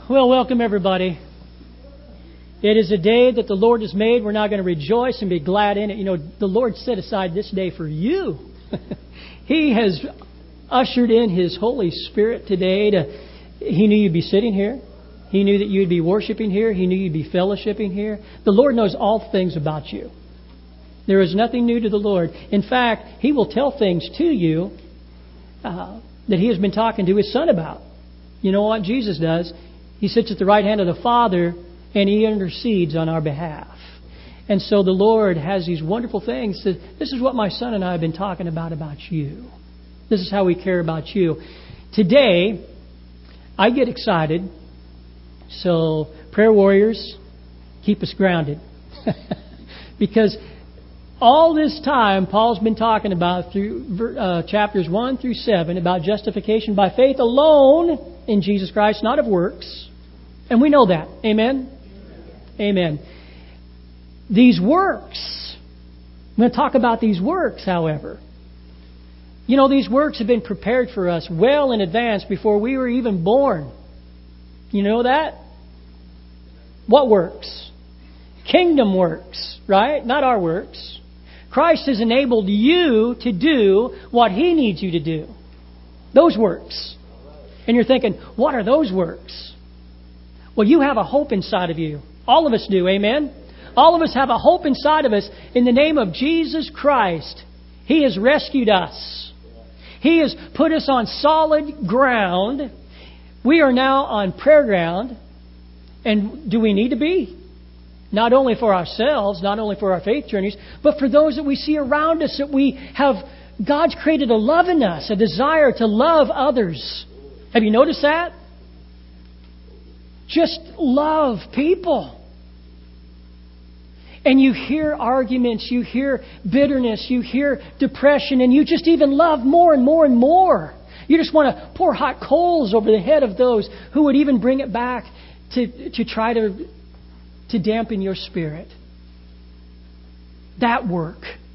Well, welcome everybody. It is a day that the Lord has made. We're now going to rejoice and be glad in it. You know, the Lord set aside this day for you. He has ushered in His Holy Spirit today. He knew you'd be sitting here. He knew that you'd be worshiping here. He knew you'd be fellowshipping here. The Lord knows all things about you. There is nothing new to the Lord. In fact, He will tell things to you that He has been talking to His Son about. You know what Jesus does? He sits at the right hand of the Father and He intercedes on our behalf. And so the Lord has these wonderful things. This is what my son and I have been talking about you. This is how we care about you. Today, I get excited. So, prayer warriors, keep us grounded. Because all this time, Paul's been talking about through chapters 1 through 7 about justification by faith alone in Jesus Christ, not of works. And we know that. Amen? Amen. These works. I'm going to talk about these works, however. You know, these works have been prepared for us well in advance before we were even born. You know that? What works? Kingdom works, right? Not our works. Christ has enabled you to do what He needs you to do. Those works. And you're thinking, what are those works? Well, you have a hope inside of you. All of us do, amen? All of us have a hope inside of us in the name of Jesus Christ. He has rescued us. He has put us on solid ground. We are now on prayer ground. And do we need to be? Not only for ourselves, not only for our faith journeys, but for those that we see around us, that we have, God's created a love in us, a desire to love others. Have you noticed that? Just love people. And you hear arguments, you hear bitterness, you hear depression, and you just even love more and more and more. You just want to pour hot coals over the head of those who would even bring it back to try to dampen your spirit. That work.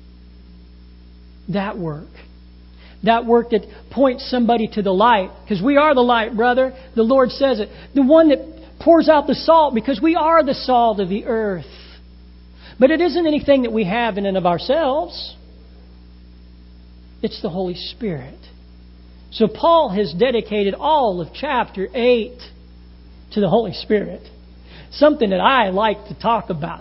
That work. That work that points somebody to the light. Because we are the light, brother. The Lord says it. The one that pours out the salt, because we are the salt of the earth. But it isn't anything that we have in and of ourselves. It's the Holy Spirit. So Paul has dedicated all of chapter 8 to the Holy Spirit. Something that I like to talk about.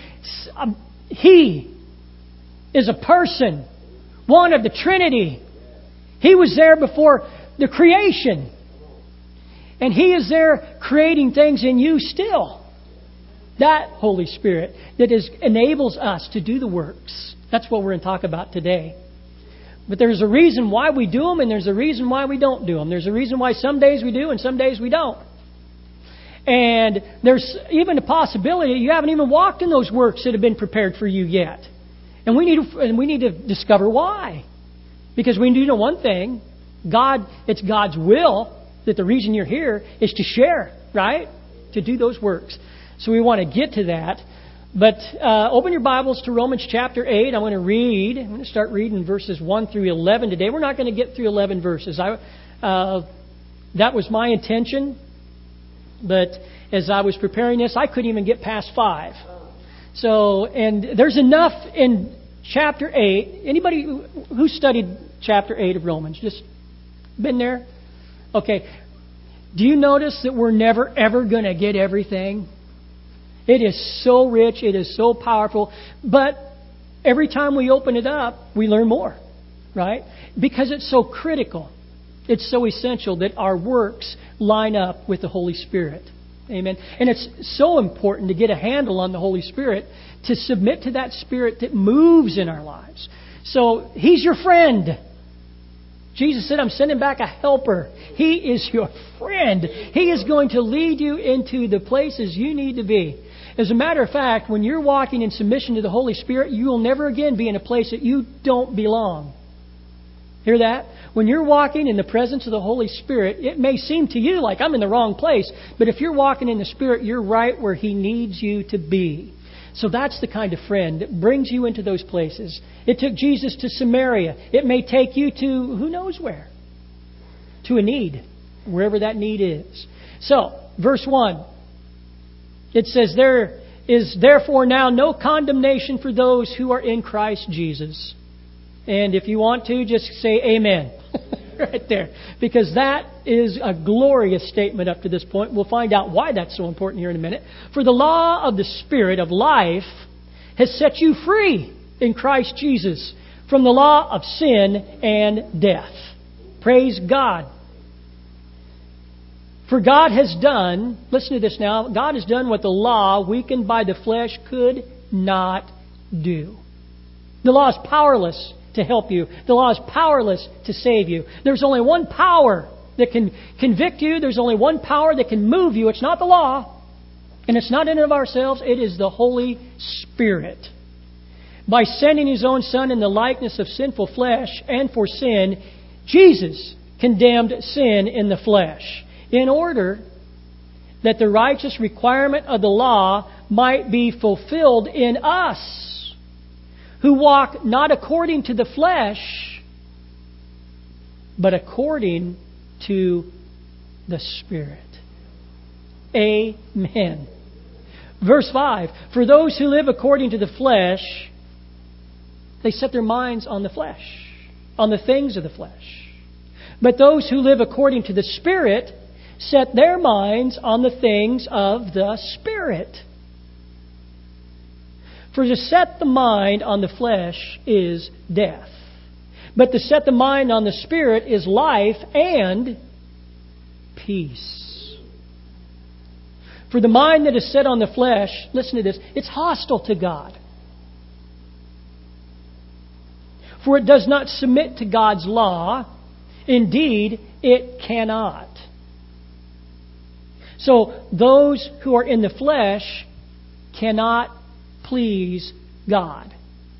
He is a person, one of the Trinity. He was there before the creation. And He is there creating things in you still. That Holy Spirit that enables us to do the works. That's what we're going to talk about today. But there's a reason why we do them, and there's a reason why we don't do them. There's a reason why some days we do and some days we don't. And there's even a possibility you haven't even walked in those works that have been prepared for you yet. And we need to discover why. Because we do know one thing. It's God's will that the reason you're here is to share, right? To do those works. So we want to get to that. But open your Bibles to Romans chapter 8. I'm going to start reading verses 1 through 11 today. We're not going to get through 11 verses. That was my intention. But as I was preparing this, I couldn't even get past 5. So, and there's enough in chapter 8. Anybody who studied chapter 8 of Romans? Just been there? Okay. Do you notice that we're never, ever going to get everything? It is so rich. It is so powerful. But every time we open it up, we learn more. Right? Because it's so critical. It's so essential that our works line up with the Holy Spirit. Amen. And it's so important to get a handle on the Holy Spirit, to submit to that Spirit that moves in our lives. So He's your friend. Jesus said, I'm sending back a helper. He is your friend. He is going to lead you into the places you need to be. As a matter of fact, when you're walking in submission to the Holy Spirit, you will never again be in a place that you don't belong. Hear that? When you're walking in the presence of the Holy Spirit, it may seem to you like I'm in the wrong place. But if you're walking in the Spirit, you're right where He needs you to be. So that's the kind of friend that brings you into those places. It took Jesus to Samaria. It may take you to who knows where. To a need, wherever that need is. So, verse 1. It says, there is therefore now no condemnation for those who are in Christ Jesus. And if you want to, just say amen. Right there. Because that is a glorious statement up to this point. We'll find out why that's so important here in a minute. For the law of the Spirit of life has set you free in Christ Jesus from the law of sin and death. Praise God. For God has done, listen to this now, God has done what the law, weakened by the flesh, could not do. The law is powerless to help you. The law is powerless to save you. There's only one power that can convict you. There's only one power that can move you. It's not the law. And it's not in and of ourselves. It is the Holy Spirit. By sending His own Son in the likeness of sinful flesh and for sin, Jesus condemned sin in the flesh, in order that the righteous requirement of the law might be fulfilled in us, who walk not according to the flesh, but according to the Spirit. Amen. Verse 5, for those who live according to the flesh, they set their minds on the flesh, on the things of the flesh. But those who live according to the Spirit set their minds on the things of the Spirit. For to set the mind on the flesh is death, but to set the mind on the Spirit is life and peace. For the mind that is set on the flesh, listen to this, it's hostile to God. For it does not submit to God's law. Indeed, it cannot. So those who are in the flesh cannot please God.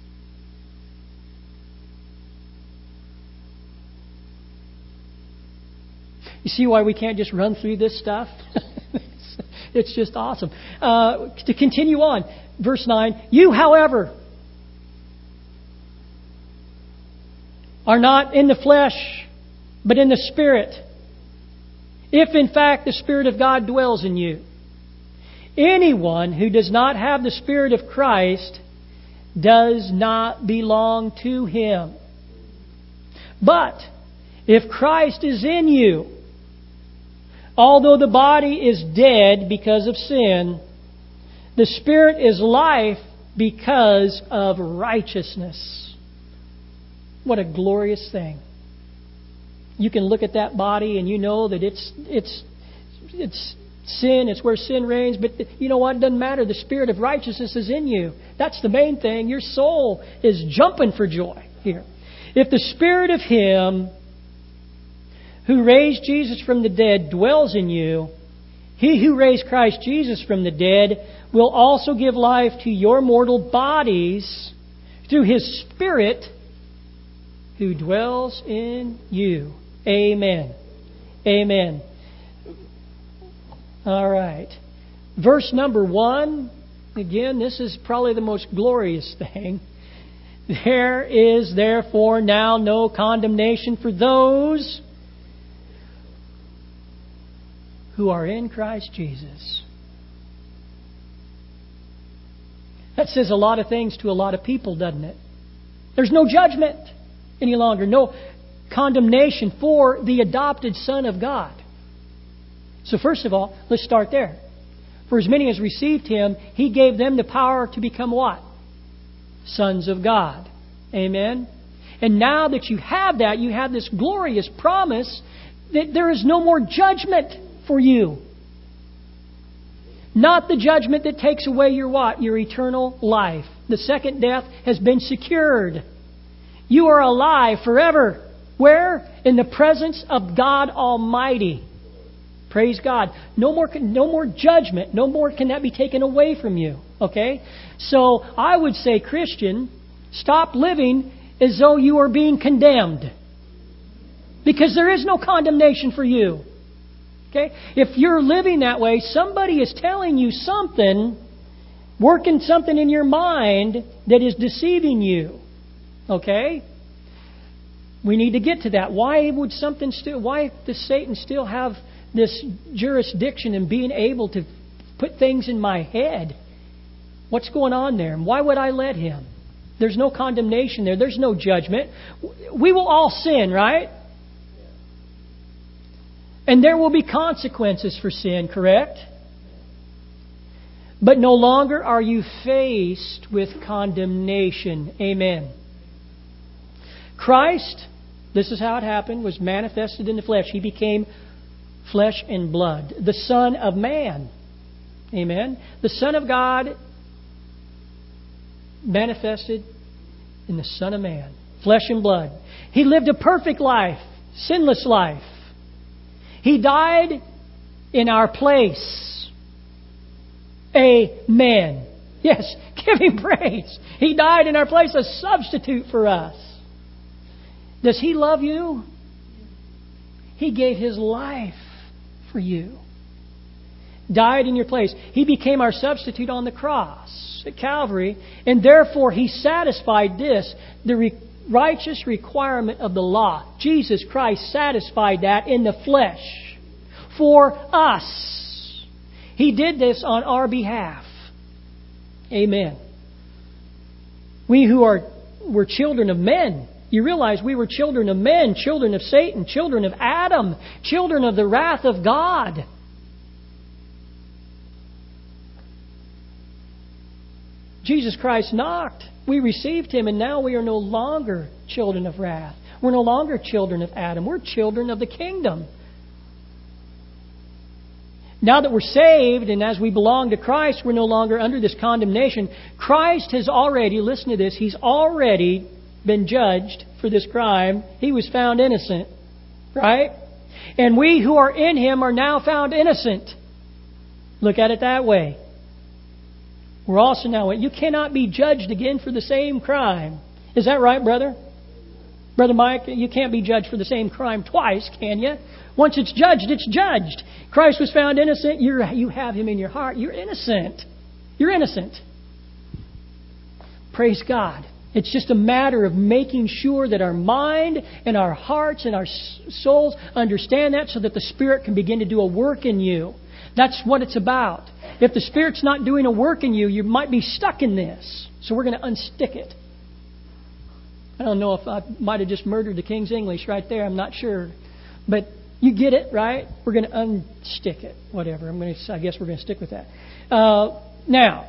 You see why we can't just run through this stuff? It's just awesome. To continue on, verse 9, you, however, are not in the flesh, but in the Spirit, if in fact the Spirit of God dwells in you. Anyone who does not have the Spirit of Christ does not belong to Him. But if Christ is in you, although the body is dead because of sin, the Spirit is life because of righteousness. What a glorious thing. You can look at that body and you know that it's sin, it's where sin reigns, but you know what? It doesn't matter. The Spirit of righteousness is in you. That's the main thing. Your soul is jumping for joy here. If the Spirit of Him who raised Jesus from the dead dwells in you, He who raised Christ Jesus from the dead will also give life to your mortal bodies through His Spirit who dwells in you. Amen. Amen. All right. Verse number 1. Again, this is probably the most glorious thing. There is therefore now no condemnation for those who are in Christ Jesus. That says a lot of things to a lot of people, doesn't it? There's no judgment any longer. No condemnation for the adopted Son of God. So first of all, let's start there. For as many as received Him, He gave them the power to become what? Sons of God. Amen? And now that you have that, you have this glorious promise that there is no more judgment for you. Not the judgment that takes away your what? Your eternal life. The second death has been secured. You are alive forever. Where? In the presence of God Almighty. Praise God. No more judgment. No more can that be taken away from you. Okay? So I would say, Christian, stop living as though you are being condemned. Because there is no condemnation for you. Okay? If you're living that way, somebody is telling you something, working something in your mind that is deceiving you. Okay? We need to get to that. Why does Satan still have this jurisdiction and being able to put things in my head. What's going on there? And why would I let him? There's no condemnation there. There's no judgment. We will all sin, right? And there will be consequences for sin, correct? But no longer are you faced with condemnation. Amen. Christ, this is how it happened, was manifested in the flesh. He became flesh and blood. The Son of Man. Amen. The Son of God manifested in the Son of Man. Flesh and blood. He lived a perfect life. Sinless life. He died in our place. Amen. Yes, give Him praise. He died in our place, a substitute for us. Does He love you? He gave His life for you. Died in your place. He became our substitute on the cross at Calvary, and therefore He satisfied this, the righteous requirement of the law. Jesus Christ satisfied that in the flesh for us. He did this on our behalf. Amen. We who were children of men, you realize we were children of men, children of Satan, children of Adam, children of the wrath of God. Jesus Christ knocked. We received Him, and now we are no longer children of wrath. We're no longer children of Adam. We're children of the kingdom. Now that we're saved, and as we belong to Christ, we're no longer under this condemnation. Christ has already, listen to this, He's already been judged for this crime. He was found innocent. Right? And we who are in Him are now found innocent. Look at it that way. We're also now, you cannot be judged again for the same crime. Is that right, brother? Brother Mike, you can't be judged for the same crime twice, can you? Once it's judged, it's judged. Christ was found innocent. You have Him in your heart. You're innocent. You're innocent. Praise God. It's just a matter of making sure that our mind and our hearts and our souls understand that so that the Spirit can begin to do a work in you. That's what it's about. If the Spirit's not doing a work in you, you might be stuck in this. So we're going to unstick it. I don't know if I might have just murdered the King's English right there. I'm not sure. But you get it, right? We're going to unstick it. Whatever. I guess we're going to stick with that. Now,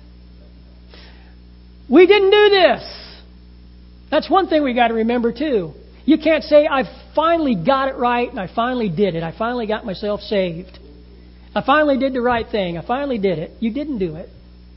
we didn't do this. That's one thing we got to remember too. You can't say, I finally got it right and I finally did it. I finally got myself saved. I finally did the right thing. I finally did it. You didn't do it.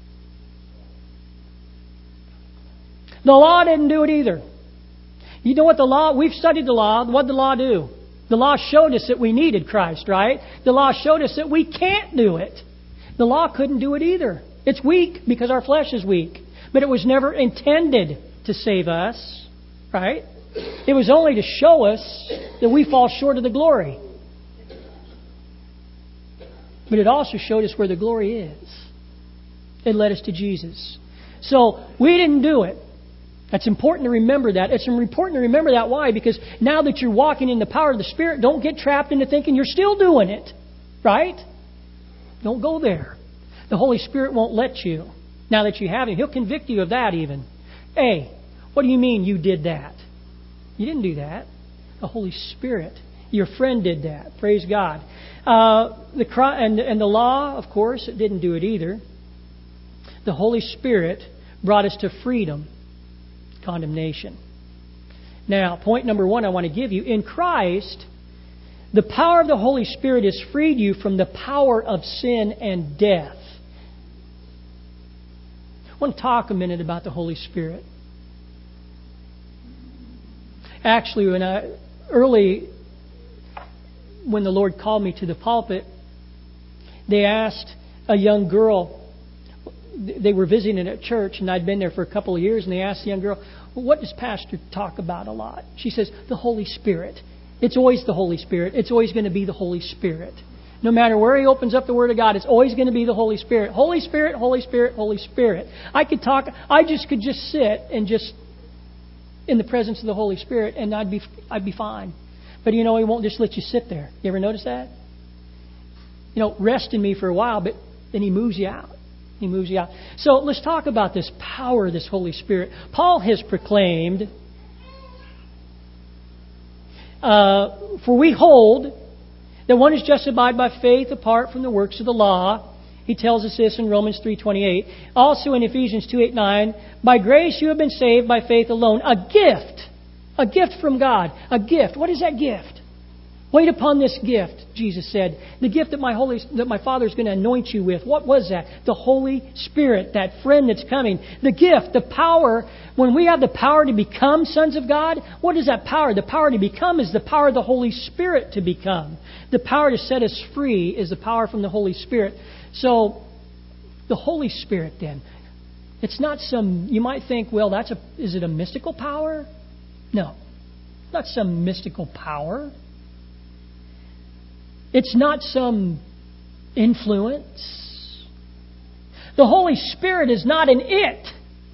The law didn't do it either. You know what the law, we've studied the law. What did the law do? The law showed us that we needed Christ, right? The law showed us that we can't do it. The law couldn't do it either. It's weak because our flesh is weak. But it was never intended to save us, right? It was only to show us that we fall short of the glory. But it also showed us where the glory is. It led us to Jesus. So we didn't do it. That's important to remember that. It's important to remember that. Why? Because now that you're walking in the power of the Spirit, don't get trapped into thinking you're still doing it. Right? Don't go there. The Holy Spirit won't let you. Now that you have Him, He'll convict you of that even. Hey, what do you mean you did that? You didn't do that. The Holy Spirit. Your friend did that. Praise God. The law, of course, it didn't do it either. The Holy Spirit brought us to freedom, condemnation. Now, point number one I want to give you. In Christ, the power of the Holy Spirit has freed you from the power of sin and death. I want to talk a minute about the Holy Spirit. Actually, when the Lord called me to the pulpit, they asked a young girl, they were visiting at church, and I'd been there for a couple of years, and they asked the young girl, well, what does Pastor talk about a lot? She says, the Holy Spirit. It's always the Holy Spirit. It's always going to be the Holy Spirit. No matter where he opens up the Word of God, it's always going to be the Holy Spirit. Holy Spirit, Holy Spirit, Holy Spirit. I could just sit and just in the presence of the Holy Spirit, and I'd be fine. But He won't just let you sit there. You ever notice that? rest in me for a while, but then He moves you out. He moves you out. So let's talk about this power of this Holy Spirit. Paul has proclaimed, for we hold that one is justified by faith apart from the works of the law. He tells us this in Romans 3:28. Also in Ephesians 2:8-9, by grace you have been saved by faith alone. A gift from God. A gift. What is that gift? Wait upon this gift, Jesus said. The gift that my Father is going to anoint you with. What was that? The Holy Spirit, that friend that's coming. The gift, the power. When we have the power to become sons of God, what is that power? The power to become is the power of the Holy Spirit to become. The power to set us free is the power from the Holy Spirit. So, the Holy Spirit then. It's not you might think, well, is it a mystical power? No. Not some mystical power. It's not some influence. The Holy Spirit is not an it.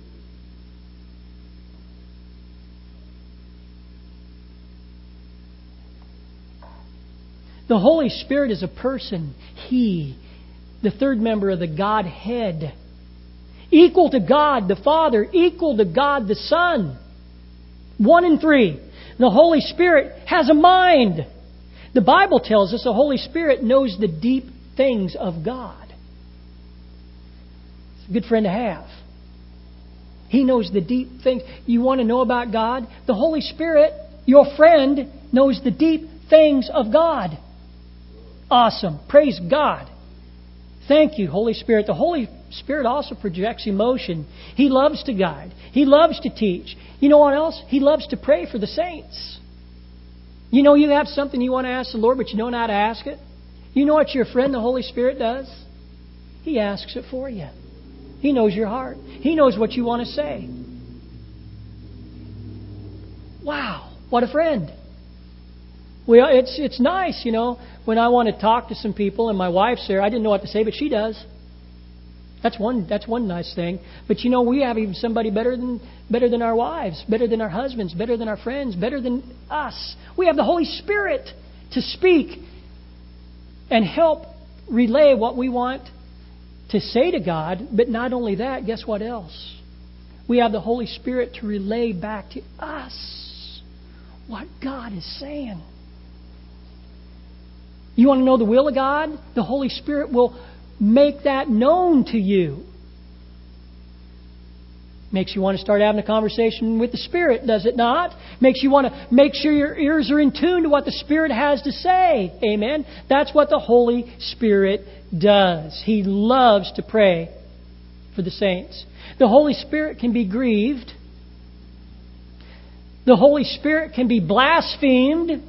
The Holy Spirit is a person. He, the third member of the Godhead. Equal to God the Father, equal to God the Son. 1 and 3. The Holy Spirit has a mind. The Bible tells us the Holy Spirit knows the deep things of God. It's a good friend to have. He knows the deep things. You want to know about God? The Holy Spirit, your friend, knows the deep things of God. Awesome. Praise God. Thank you, Holy Spirit. The Holy Spirit also projects emotion. He loves to guide. He loves to teach. You know what else? He loves to pray for the saints. You have something you want to ask the Lord, but you don't know how to ask it. You know what your friend, the Holy Spirit, does? He asks it for you. He knows your heart. He knows what you want to say. Wow, what a friend. Well, it's nice, when I want to talk to some people and my wife's there, I didn't know what to say, but she does. That's one nice thing. But we have even somebody better than our wives, better than our husbands, better than our friends, better than us. We have the Holy Spirit to speak and help relay what we want to say to God. But not only that, guess what else? We have the Holy Spirit to relay back to us what God is saying. You want to know the will of God? The Holy Spirit will make that known to you. Makes you want to start having a conversation with the Spirit, does it not? Makes you want to make sure your ears are in tune to what the Spirit has to say. Amen? That's what the Holy Spirit does. He loves to pray for the saints. The Holy Spirit can be grieved. The Holy Spirit can be blasphemed.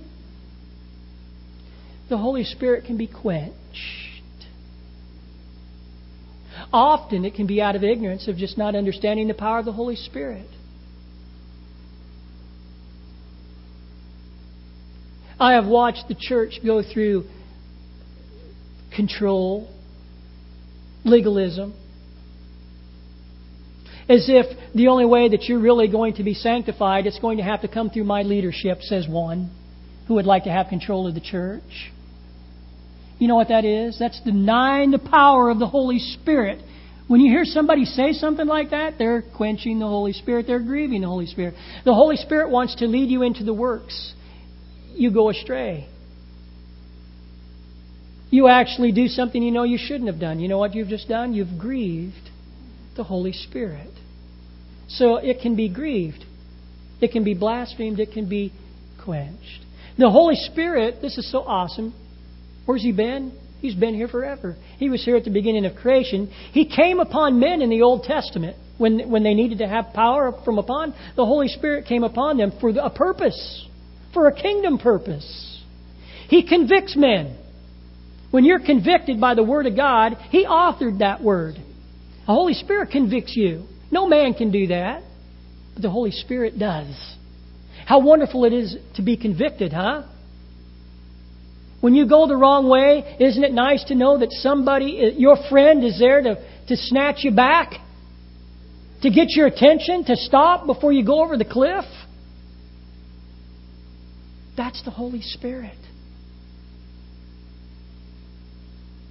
The Holy Spirit can be quenched. Often it can be out of ignorance of just not understanding the power of the Holy Spirit. I have watched the church go through control, legalism, as if the only way that you're really going to be sanctified, it's going to have to come through my leadership, says one who would like to have control of the church. You know what that is? That's denying the power of the Holy Spirit. When you hear somebody say something like that, they're quenching the Holy Spirit. They're grieving the Holy Spirit. The Holy Spirit wants to lead you into the works. You go astray. You actually do something you know you shouldn't have done. You know what you've just done? You've grieved the Holy Spirit. So it can be grieved. It can be blasphemed. It can be quenched. The Holy Spirit, this is so awesome. Where's He been? He's been here forever. He was here at the beginning of creation. He came upon men in the Old Testament when they needed to have power from upon. The Holy Spirit came upon them for a purpose, for a kingdom purpose. He convicts men. When you're convicted by the Word of God, He authored that Word. The Holy Spirit convicts you. No man can do that, but the Holy Spirit does. How wonderful it is to be convicted, huh? When you go the wrong way, isn't it nice to know that somebody, your friend, is there to snatch you back? To get your attention? To stop before you go over the cliff? That's the Holy Spirit.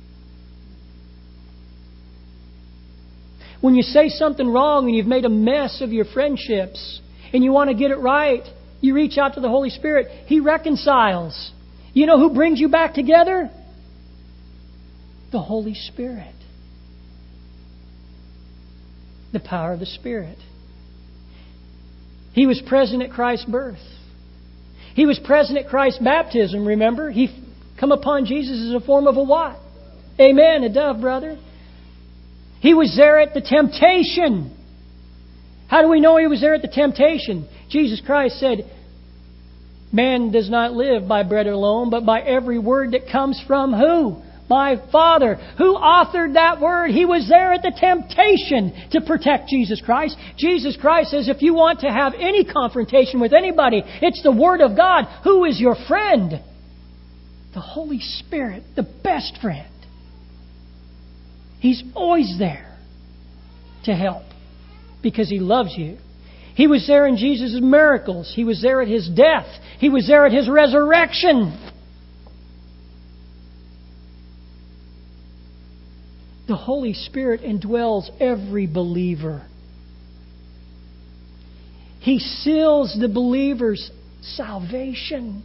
When you say something wrong and you've made a mess of your friendships and you want to get it right, you reach out to the Holy Spirit. He reconciles. You know who brings you back together? The Holy Spirit. The power of the Spirit. He was present at Christ's birth. He was present at Christ's baptism, remember? He come upon Jesus as a form of a what? Amen, a dove, brother. He was there at the temptation. How do we know He was there at the temptation? Jesus Christ said, man does not live by bread alone, but by every word that comes from who? My Father. Who authored that word? He was there at the temptation to protect Jesus Christ. Jesus Christ says, if you want to have any confrontation with anybody, it's the Word of God. Who is your friend? The Holy Spirit, the best friend. He's always there to help because He loves you. He was there in Jesus' miracles. He was there at His death. He was there at His resurrection. The Holy Spirit indwells every believer. He seals the believer's salvation.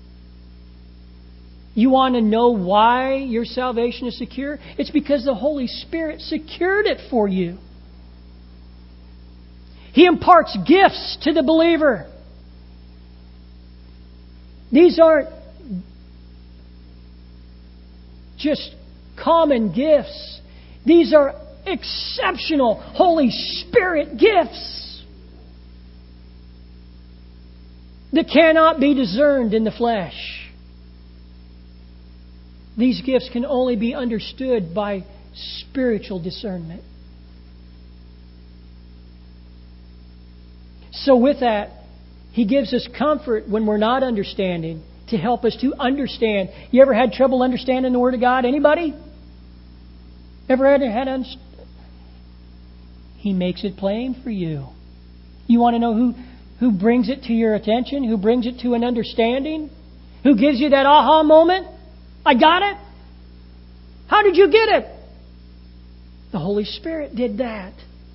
You want to know why your salvation is secure? It's because the Holy Spirit secured it for you. He imparts gifts to the believer. These aren't just common gifts. These are exceptional Holy Spirit gifts that cannot be discerned in the flesh. These gifts can only be understood by spiritual discernment. So with that, He gives us comfort when we're not understanding to help us to understand. You ever had trouble understanding the Word of God? Anybody? Ever had He makes it plain for you. You want to know who brings it to your attention? Who brings it to an understanding? Who gives you that aha moment? I got it. How did you get it? The Holy Spirit did that.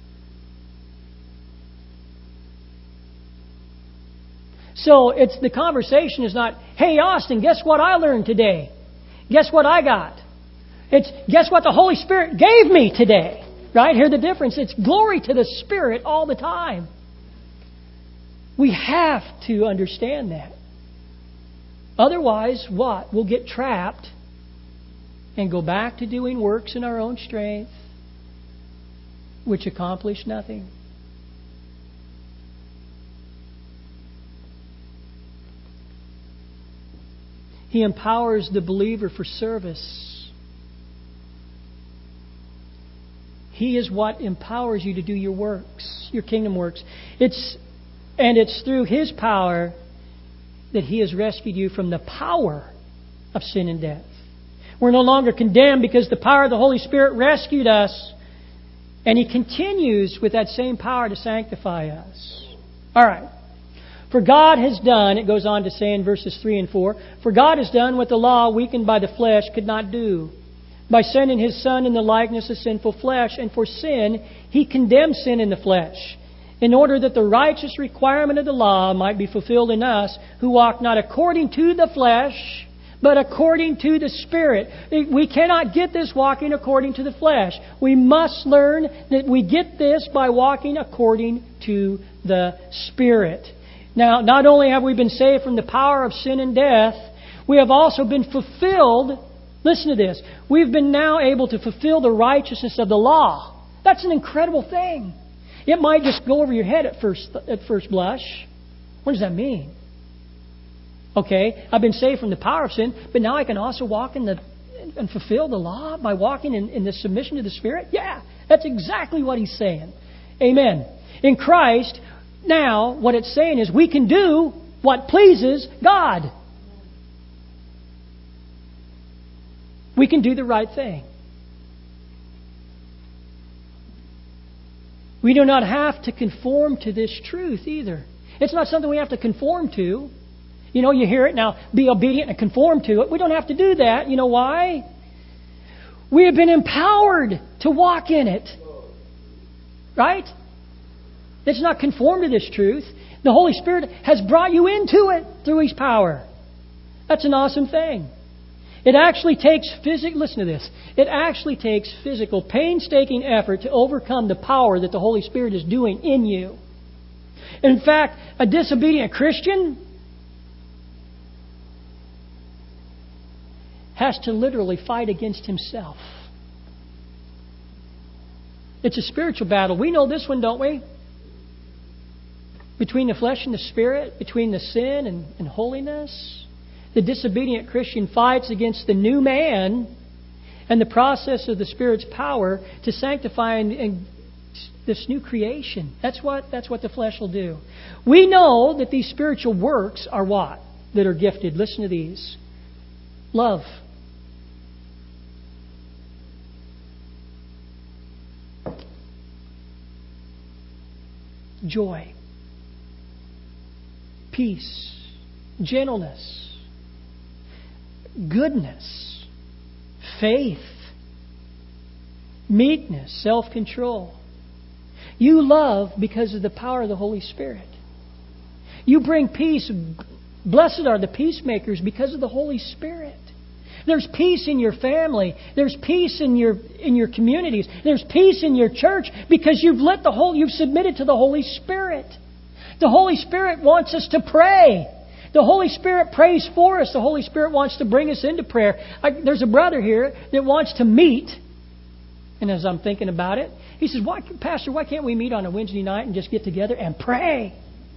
So it's the conversation is not, hey Austin, guess what I learned today? Guess what I got? It's guess what the Holy Spirit gave me today. Right? Hear the difference. It's glory to the Spirit all the time. We have to understand that. Otherwise, what? We'll get trapped and go back to doing works in our own strength, which accomplish nothing. He empowers the believer for service. He is what empowers you to do your works, your kingdom works. It's through His power that He has rescued you from the power of sin and death. We're no longer condemned because the power of the Holy Spirit rescued us, and He continues with that same power to sanctify us. All right. For God has done, it goes on to say in verses 3 and 4, for God has done what the law, weakened by the flesh, could not do. By sending His Son in the likeness of sinful flesh, and for sin, He condemned sin in the flesh, in order that the righteous requirement of the law might be fulfilled in us, who walk not according to the flesh, but according to the Spirit. We cannot get this walking according to the flesh. We must learn that we get this by walking according to the Spirit. Now, not only have we been saved from the power of sin and death, we have also been fulfilled. Listen to this. We've been now able to fulfill the righteousness of the law. That's an incredible thing. It might just go over your head at first blush. What does that mean? Okay, I've been saved from the power of sin, but now I can also walk and fulfill the law by walking in the submission to the Spirit? Yeah, that's exactly what He's saying. Amen. In Christ, now, what it's saying is we can do what pleases God. We can do the right thing. We do not have to conform to this truth either. It's not something we have to conform to. You know, you hear it now, be obedient and conform to it. We don't have to do that. You know why? We have been empowered to walk in it. Right? That's not conformed to this truth. The Holy Spirit has brought you into it through His power. That's an awesome thing. It actually takes listen to this. It actually takes physical, painstaking effort to overcome the power that the Holy Spirit is doing in you. In fact, a disobedient Christian has to literally fight against himself. It's a spiritual battle. We know this one, don't we? Between the flesh and the spirit, between the sin and holiness. The disobedient Christian fights against the new man and the process of the Spirit's power to sanctify and this new creation. That's what the flesh will do. We know that these spiritual works are what? That are gifted. Listen to these. Love. Joy. Peace. Gentleness. Goodness, faith, meekness, self-control. You love because of the power of the Holy Spirit. You bring peace. Blessed are the peacemakers because of the Holy Spirit. There's peace in your family. There's peace in your communities. There's peace in your church because you've submitted to the Holy Spirit. The Holy Spirit wants us to pray. The Holy Spirit prays for us. The Holy Spirit wants to bring us into prayer. There's a brother here that wants to meet. And as I'm thinking about it, he says, Pastor, why can't we meet on a Wednesday night and just get together and pray?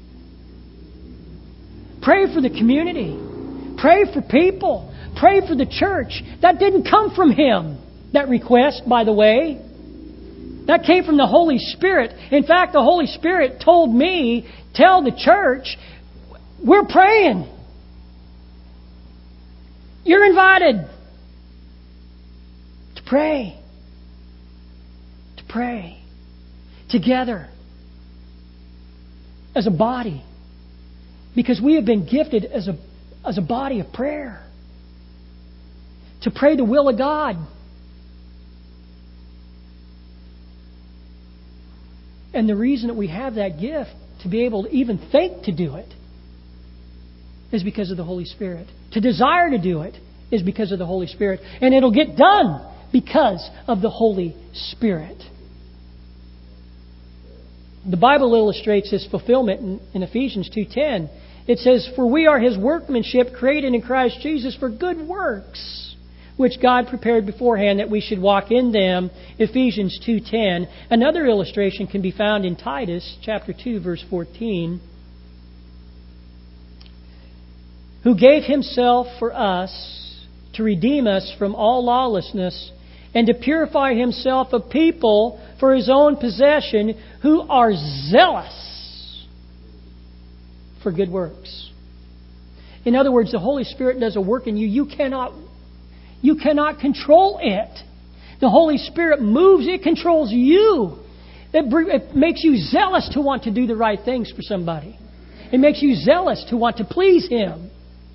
Pray for the community. Pray for people. Pray for the church. That didn't come from him, that request, by the way. That came from the Holy Spirit. In fact, the Holy Spirit told me, tell the church, we're praying. You're invited to pray. To pray together as a body. Because we have been gifted as a body of prayer. To pray the will of God. And the reason that we have that gift to be able to even think to do it is because of the Holy Spirit. To desire to do it is because of the Holy Spirit. And it'll get done because of the Holy Spirit. The Bible illustrates this fulfillment in Ephesians 2:10. It says, "For we are His workmanship, created in Christ Jesus for good works, which God prepared beforehand that we should walk in them." Ephesians 2:10. Another illustration can be found in Titus chapter 2, verse 14. "Who gave Himself for us to redeem us from all lawlessness and to purify Himself a people for His own possession who are zealous for good works." In other words, the Holy Spirit does a work in you. You cannot control it. The Holy Spirit moves. It controls you. It makes you zealous to want to do the right things for somebody. It makes you zealous to want to please Him.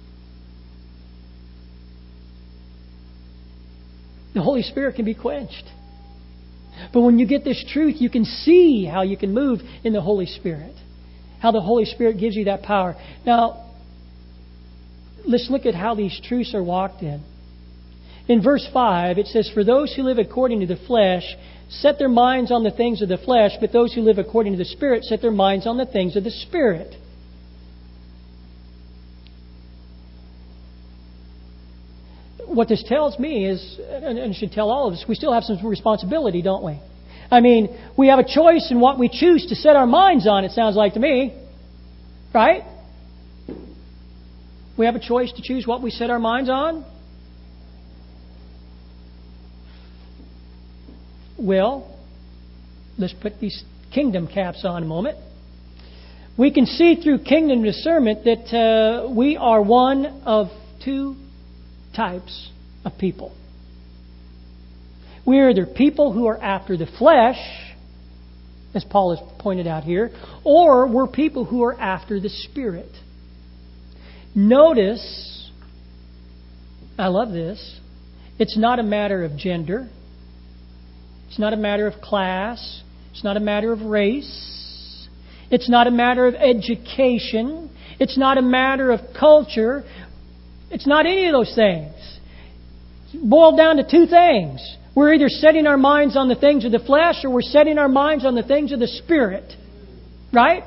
The Holy Spirit can be quenched. But when you get this truth, you can see how you can move in the Holy Spirit. How the Holy Spirit gives you that power. Now, let's look at how these truths are walked in. In verse 5, it says, "For those who live according to the flesh set their minds on the things of the flesh, but those who live according to the Spirit set their minds on the things of the Spirit." What this tells me is, and it should tell all of us, we still have some responsibility, don't we? I mean, we have a choice in what we choose to set our minds on, it sounds like to me. Right? We have a choice to choose what we set our minds on. Well, let's put these kingdom caps on a moment. We can see through kingdom discernment that we are one of two types of people. We're either people who are after the flesh, as Paul has pointed out here, or we're people who are after the Spirit. Notice, I love this, it's not a matter of gender. It's not a matter of class. It's not a matter of race. It's not a matter of education. It's not a matter of culture. It's not any of those things. It's boiled down to two things. We're either setting our minds on the things of the flesh or we're setting our minds on the things of the Spirit. Right?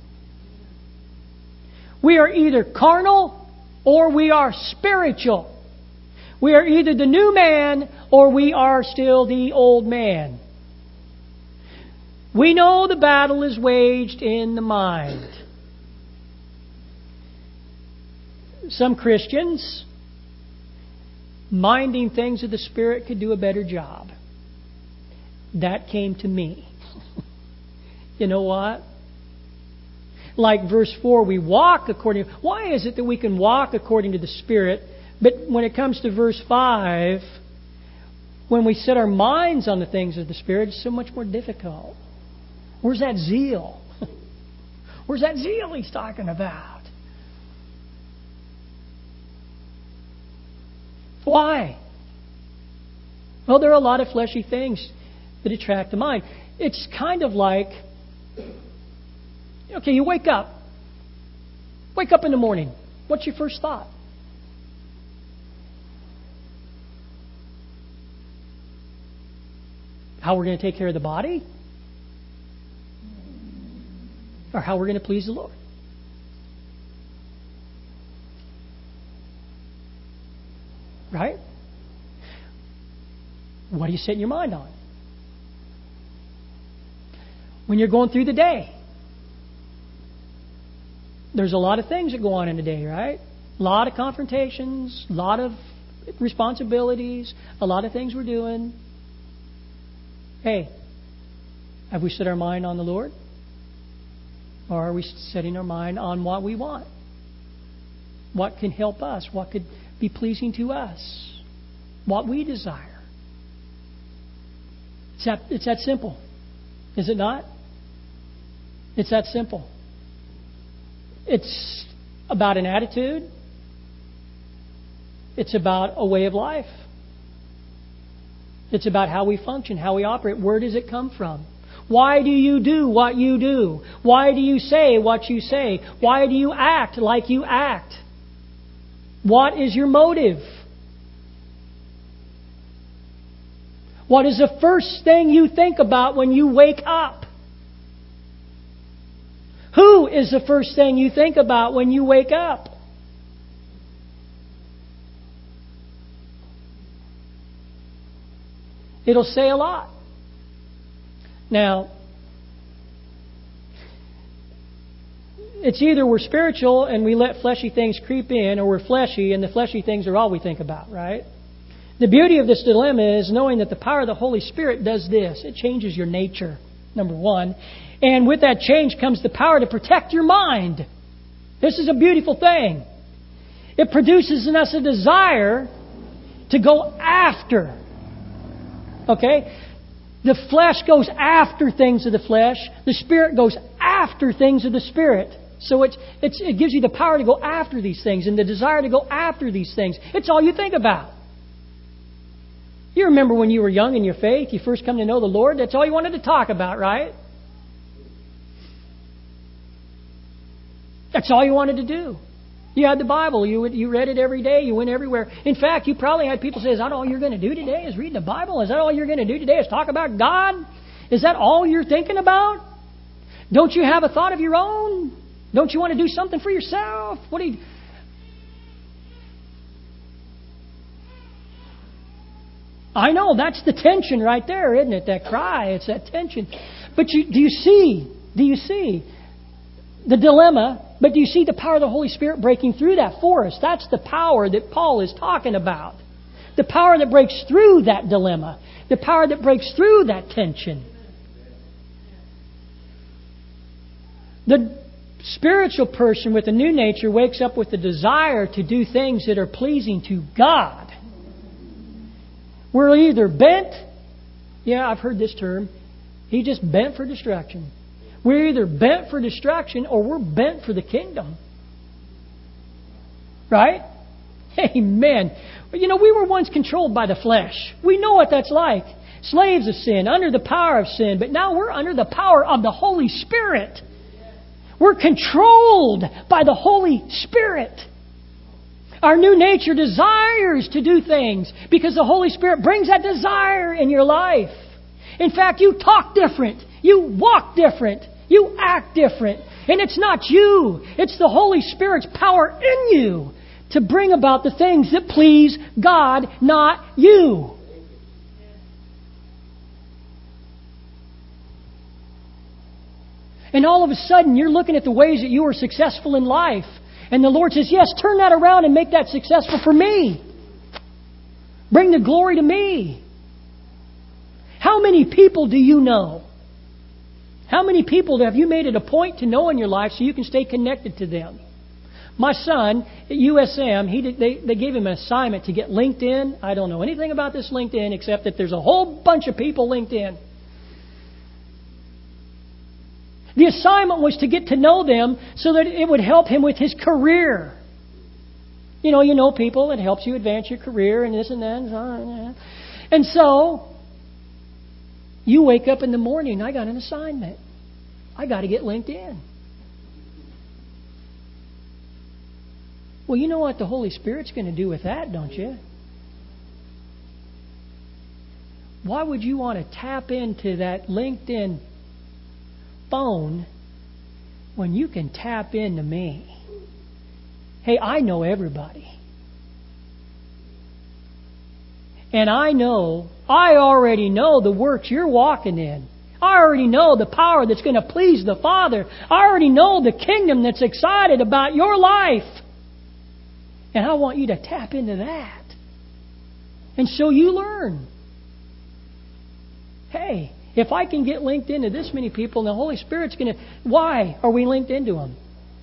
We are either carnal or we are spiritual. We are either the new man or we are still the old man. We know the battle is waged in the mind. Some Christians, minding things of the Spirit, could do a better job. That came to me. You know what? Like verse 4, we walk according... Why is it that we can walk according to the Spirit, but when it comes to verse 5, when we set our minds on the things of the Spirit, it's so much more difficult? Where's that zeal? Where's that zeal he's talking about? Why? Well, there are a lot of fleshy things that attract the mind. It's kind of like, okay, you wake up. Wake up in the morning. What's your first thought? How we're going to take care of the body? Or how we're going to please the Lord? Right? What are you setting your mind on? When you're going through the day, there's a lot of things that go on in the day, right? A lot of confrontations, a lot of responsibilities, a lot of things we're doing. Hey, have we set our mind on the Lord? Or are we setting our mind on what we want? What can help us? What could be pleasing to us? What we desire? It's that simple. Is it not? It's that simple. It's about an attitude. It's about a way of life. It's about how we function, how we operate. Where does it come from? Why do you do what you do? Why do you say what you say? Why do you act like you act? What is your motive? What is the first thing you think about when you wake up? Who is the first thing you think about when you wake up? It'll say a lot. Now, it's either we're spiritual and we let fleshy things creep in, or we're fleshy and the fleshy things are all we think about, right? The beauty of this dilemma is knowing that the power of the Holy Spirit does this. It changes your nature, number one. And with that change comes the power to protect your mind. This is a beautiful thing. It produces in us a desire to go after. Okay? The flesh goes after things of the flesh. The Spirit goes after things of the Spirit. So it gives you the power to go after these things and the desire to go after these things. It's all you think about. You remember when you were young in your faith, you first come to know the Lord, that's all you wanted to talk about, right? That's all you wanted to do. You had the Bible. You read it every day. You went everywhere. In fact, you probably had people say, is that all you're going to do today is read the Bible? Is that all you're going to do today is talk about God? Is that all you're thinking about? Don't you have a thought of your own? Don't you want to do something for yourself? What do you... I know, that's the tension right there, isn't it? That cry, it's that tension. But do you see the dilemma? But do you see the power of the Holy Spirit breaking through that for us? That's the power that Paul is talking about. The power that breaks through that dilemma. The power that breaks through that tension. The spiritual person with a new nature wakes up with the desire to do things that are pleasing to God. We're either bent, I've heard this term, he just bent for destruction. We're either bent for destruction or we're bent for the kingdom. Right? Amen. We were once controlled by the flesh. We know what that's like. slaves of sin, under the power of sin. But now we're under the power of the Holy Spirit. We're controlled by the Holy Spirit. Our new nature desires to do things because the Holy Spirit brings that desire in your life. In fact, you talk different. You walk different. You act different. And it's not you. It's the Holy Spirit's power in you to bring about the things that please God, not you. And all of a sudden, you're looking at the ways that you are successful in life. And the Lord says, yes, turn that around and make that successful for me. Bring the glory to me. How many people do you know? How many people have you made it a point to know in your life so you can stay connected to them? My son at USM, they gave him an assignment to get LinkedIn. I don't know anything about this LinkedIn except that there's a whole bunch of people LinkedIn. The assignment was to get to know them so that it would help him with his career. You know people. It helps you advance your career and this and that. And so, you wake up in the morning, I got an assignment. I got to get LinkedIn. Well, you know what the Holy Spirit's going to do with that, don't you? Why would you want to tap into that LinkedIn phone when you can tap into me? Hey, I know everybody. And I already know the works you're walking in. I already know the power that's going to please the Father. I already know the kingdom that's excited about your life. And I want you to tap into that. And so you learn. Hey, if I can get linked into this many people, and the Holy Spirit's going to... Why are we linked into them?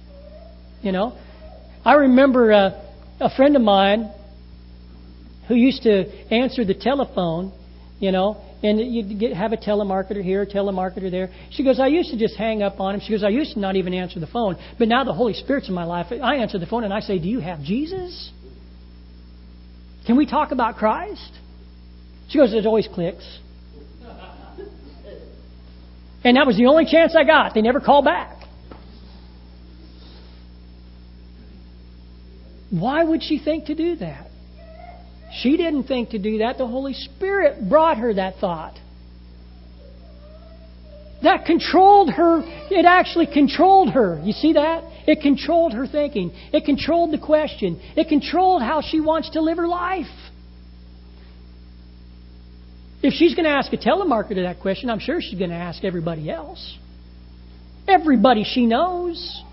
I remember a friend of mine who used to answer the telephone, and you'd have a telemarketer here, a telemarketer there. She goes, I used to just hang up on him. She goes, I used to not even answer the phone. But now the Holy Spirit's in my life. I answer the phone and I say, do you have Jesus? Can we talk about Christ? She goes, it always clicks. And that was the only chance I got. They never called back. Why would she think to do that? She didn't think to do that. The Holy Spirit brought her that thought. That controlled her. It actually controlled her. You see that? It controlled her thinking. It controlled the question. It controlled how she wants to live her life. If she's going to ask a telemarketer that question, I'm sure she's going to ask everybody else. Everybody she knows.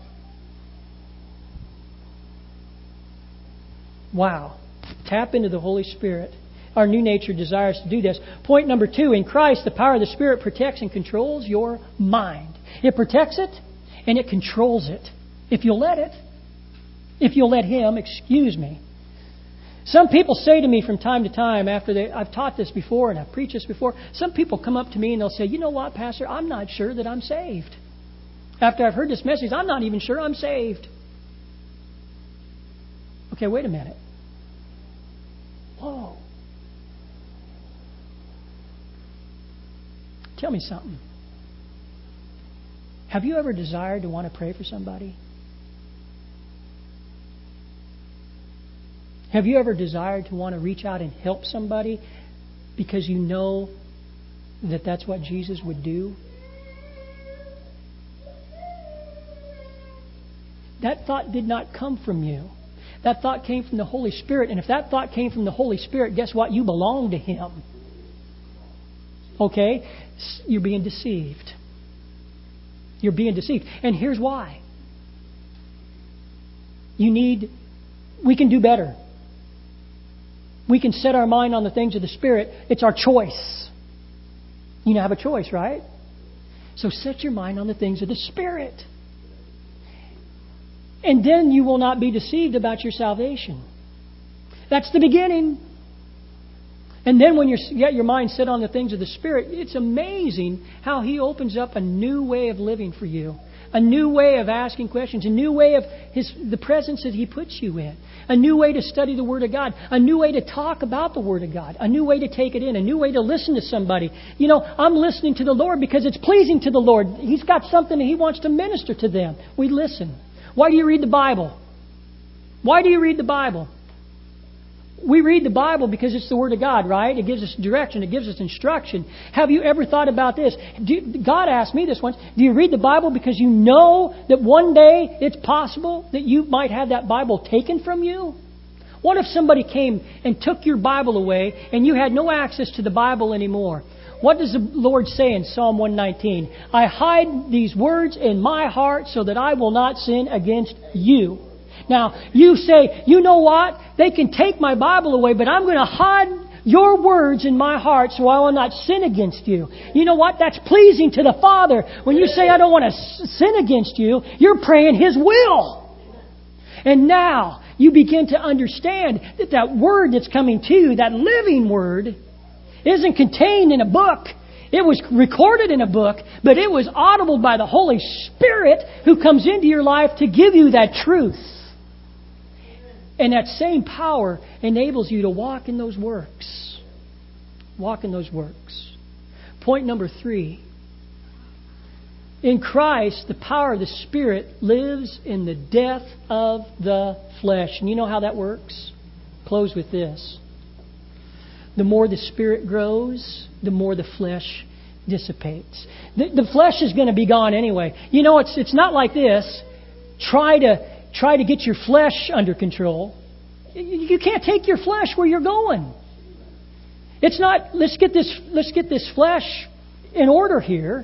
Wow. Tap into the Holy Spirit. Our new nature desires to do this. Point number 2, in Christ, the power of the Spirit protects and controls your mind. It protects it and it controls it. If you'll let it. If you'll let Him, Some people say to me from time to time I've taught this before and I've preached this before. Some people come up to me and they'll say, you know what, Pastor, I'm not sure that I'm saved. After I've heard this message, I'm not even sure I'm saved. Okay, wait a minute. Whoa. Tell me something. Have you ever desired to want to pray for somebody? Have you ever desired to want to reach out and help somebody because you know that that's what Jesus would do? That thought did not come from you. That thought came from the Holy Spirit. And if that thought came from the Holy Spirit, guess what? You belong to Him. Okay? You're being deceived. You're being deceived. And here's why. We can do better. We can set our mind on the things of the Spirit. It's our choice. You have a choice, right? So set your mind on the things of the Spirit. And then you will not be deceived about your salvation. That's the beginning. And then when you get your mind set on the things of the Spirit, it's amazing how He opens up a new way of living for you. a new way of asking questions, a new way of the presence that He puts you in, a new way to study the Word of God, a new way to talk about the Word of God, a new way to take it in, a new way to listen to somebody. You know, I'm listening to the Lord because it's pleasing to the Lord. He's got something that He wants to minister to them. We listen. Why do you read the Bible? Why do you read the Bible? We read the Bible because it's the Word of God, right? It gives us direction. It gives us instruction. Have you ever thought about this? God asked me this once. Do you read the Bible because you know that one day it's possible that you might have that Bible taken from you? What if somebody came and took your Bible away and you had no access to the Bible anymore? What does the Lord say in Psalm 119? I hide these words in my heart so that I will not sin against you. Now, you say, you know what? They can take my Bible away, but I'm going to hide your words in my heart so I will not sin against you. You know what? That's pleasing to the Father. When you say, I don't want to sin against you, you're praying His will. And now you begin to understand that that word that's coming to you, that living word, isn't contained in a book. It was recorded in a book, but it was audible by the Holy Spirit who comes into your life to give you that truth. And that same power enables you to walk in those works. Walk in those works. Point number 3. In Christ, the power of the Spirit lives in the death of the flesh. And you know how that works? Close with this. The more the Spirit grows, the more the flesh dissipates. The flesh is going to be gone anyway. You know, it's not like this. Try to get your flesh under control. You can't take your flesh where you're going. It's not, let's get this flesh in order here.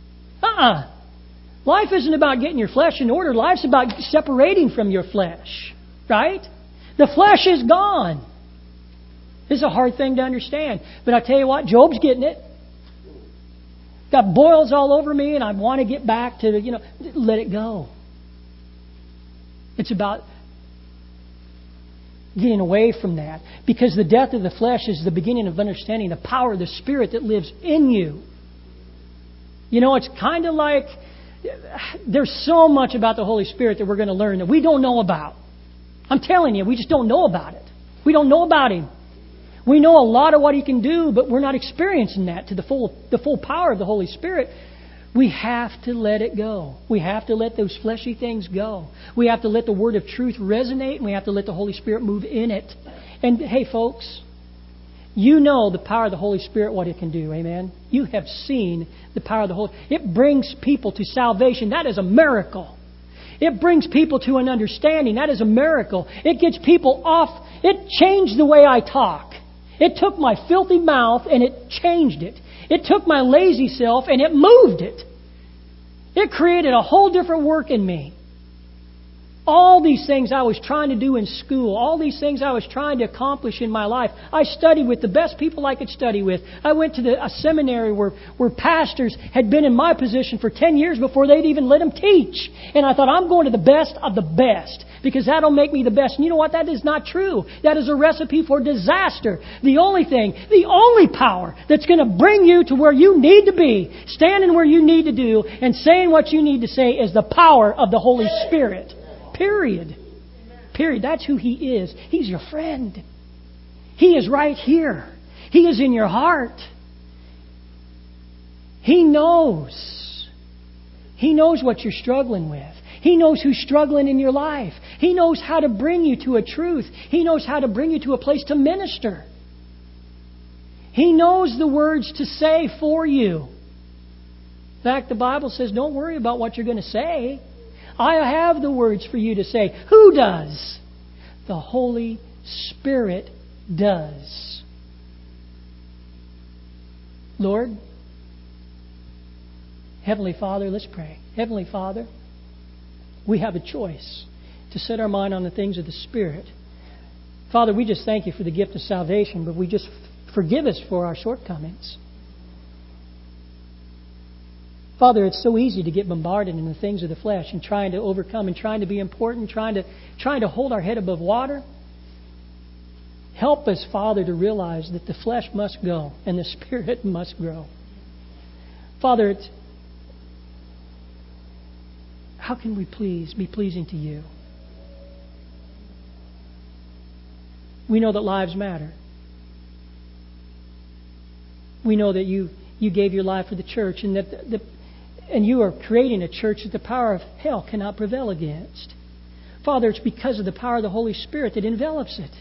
Life isn't about getting your flesh in order. Life's about separating from your flesh. Right? The flesh is gone. It's a hard thing to understand. But I tell you what, Job's getting it. Got boils all over me and I want to get back to, let it go. It's about getting away from that. Because the death of the flesh is the beginning of understanding the power of the Spirit that lives in you. You know, it's kind of like there's so much about the Holy Spirit that we're going to learn that we don't know about. I'm telling you, we just don't know about it. We don't know about Him. We know a lot of what He can do, but we're not experiencing that to the full power of the Holy Spirit. We have to let it go. We have to let those fleshy things go. We have to let the word of truth resonate, and we have to let the Holy Spirit move in it. And hey, folks, you know the power of the Holy Spirit, what it can do. Amen? You have seen the power of the Holy Spirit. It brings people to salvation. That is a miracle. It brings people to an understanding. That is a miracle. It gets people off. It changed the way I talk. It took my filthy mouth and it changed it. It took my lazy self and it moved it. It created a whole different work in me. All these things I was trying to do in school, all these things I was trying to accomplish in my life, I studied with the best people I could study with. I went to a seminary where pastors had been in my position for 10 years before they'd even let them teach. And I thought, I'm going to the best of the best because that'll make me the best. And you know what? That is not true. That is a recipe for disaster. The only power that's going to bring you to where you need to be, standing where you need to do, and saying what you need to say is the power of the Holy Spirit. Period. That's who He is. He's your friend. He is right here. He is in your heart. He knows. He knows what you're struggling with. He knows who's struggling in your life. He knows how to bring you to a truth. He knows how to bring you to a place to minister. He knows the words to say for you. In fact, the Bible says, don't worry about what you're going to say. I have the words for you to say. Who does? The Holy Spirit does. Lord, Heavenly Father, let's pray. Heavenly Father, we have a choice to set our mind on the things of the Spirit. Father, we just thank You for the gift of salvation, but we just forgive us for our shortcomings. Father, it's so easy to get bombarded in the things of the flesh and trying to overcome and trying to be important, trying to hold our head above water. Help us, Father, to realize that the flesh must go and the Spirit must grow. Father, How can we be pleasing to you? We know that lives matter. We know that you gave your life for the church, and that and you are creating a church that the power of hell cannot prevail against. Father, it's because of the power of the Holy Spirit that envelops it.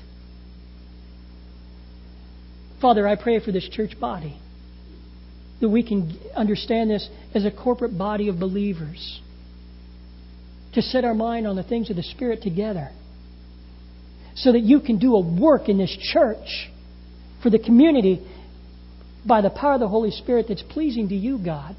Father, I pray for this church body, that we can understand this as a corporate body of believers, to set our mind on the things of the Spirit together, so that you can do a work in this church for the community by the power of the Holy Spirit that's pleasing to you, God.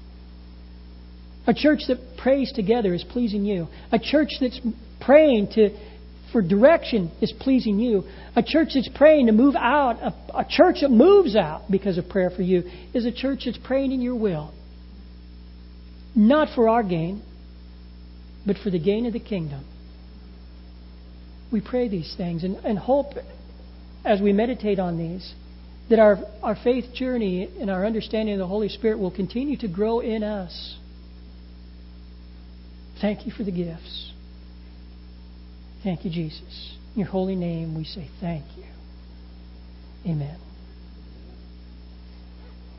A church that prays together is pleasing you. A church that's praying for direction is pleasing you. A church that's praying to move out, a church that moves out because of prayer for you, is a church that's praying in your will. Not for our gain, but for the gain of the kingdom. We pray these things and hope, as we meditate on these, that our faith journey and our understanding of the Holy Spirit will continue to grow in us. Thank you for the gifts. Thank you, Jesus. In your holy name we say thank you. Amen.